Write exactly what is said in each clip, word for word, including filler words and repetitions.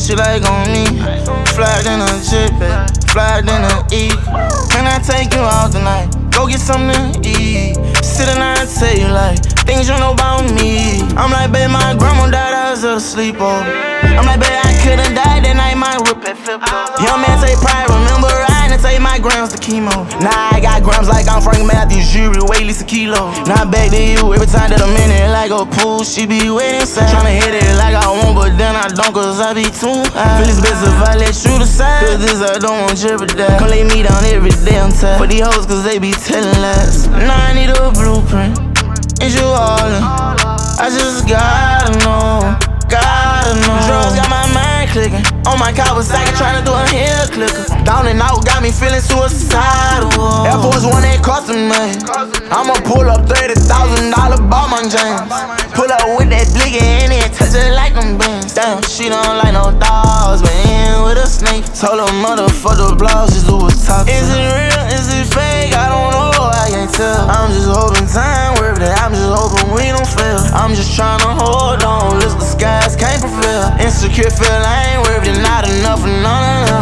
she like on me. Fly in a jet, babe. Fly in a E. Can I take you out tonight? Go get something to eat. Sit and I tell you like things you know about me. I'm like, babe, my grandma died, I was asleep, oh. I'm like, babe, I could've died that night, my whip had flipped, oh. Young man take pride, remember riding and take my grams to chemo. Now I got grams like I'm Frank Matthews, jury, weigh at least a kilo. Now back to you, every time that I'm in it like a pool, she be waiting inside. Tryna hit it like I want, but then I don't, cause I be too high. Feel it's best if I let you decide, cause this I don't want jeopardize. Come lay me down every day, I'm tired. For these hoes, cause they be telling lies. Now I need a blueprint, and you all in. I just gotta know, gotta know. Drugs got my mind clicking, on my Kawasaki tryna do a heel clicker. Down and out got me feeling suicidal. Air Force One ain't costing me. I'ma pull up thirty thousand dollar Balmain James. Pull up with that blicky in it, touch it like them beans. Damn, she don't like no dogs, but in with a snake. Told her motherfucker blouse, just do what's talking. Is it real? Is it fake? I don't know, I can't tell. I'm just hoping time worth it. I'm just hoping we don't fail. I'm just tryna hold on, list the skies can't prevail. Insecure feel I ain't worth it, not enough for none of them.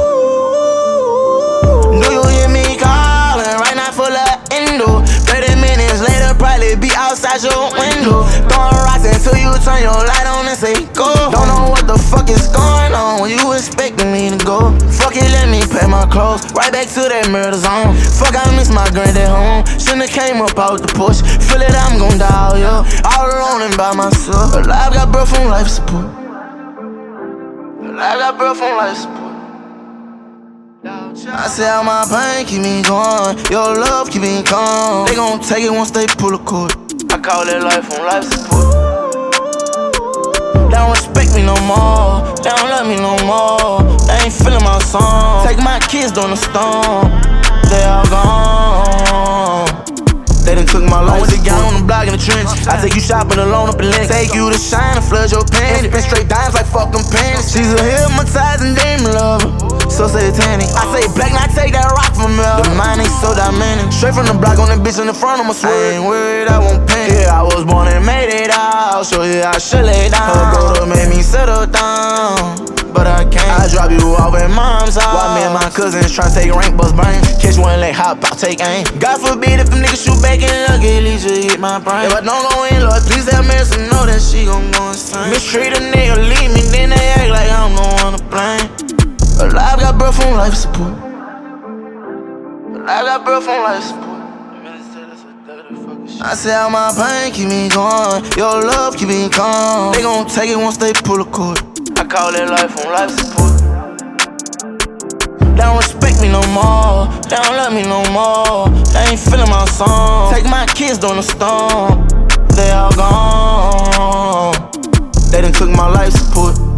Do you hear me calling? Right now full of endo. Thirty minutes later, probably be outside your window. Throwing rocks until you turn your light on and say go. Don't know what the fuck is going on when you expecting me to go. Fuck it, let me pack my clothes, right back to that murder zone. Fuck, I miss my granddad home. Shouldn't have came up out the porch. Feel it, I'm gon' die, yo. All alone and by myself. Alive, got birth from life support. Alive, got birth from life support. I say all my pain keep me going, your love keep me calm. They gon' take it once they pull a cord. I call it life on life support. They don't respect me no more, they don't love me no more. They ain't feeling my song. Take my kids during the storm, they all gone. They done took my life. I went to get on the block in the trench. I take you shopping alone up in Lynx. Take you to shine and flood your panties. Spend straight dimes like fucking panties. She's a hypnotizing demon lover, so satanic. I say black, now take that rock from me. The mind ain't so dynamic. Straight from the block on the bitch in the front, I'ma swear. I ain't worried, I won't panic. Yeah, I was born and made it out, so yeah, I should lay down. Her brother made me settle down, but I can't. I drop you off at mom's house while me and my cousins tryna take rank bus brain. Catch one leg, hop out, take aim. God forbid if them niggas shoot back in luck, at least you hit my brain. If I don't go in, Lord, please have mercy, know that she gon' go insane. Mistreat a nigga, leave me, then they act like I'm the one to blame. Alive, got birth from life support. Alive, got birth from life support. I say all my pain keep me going, your love keep me calm. They gon' take it once they pull a cord. I call it life on life support. They don't respect me no more, they don't love me no more. They ain't feeling my song. Take my kids during the storm, they all gone. They done took my life support.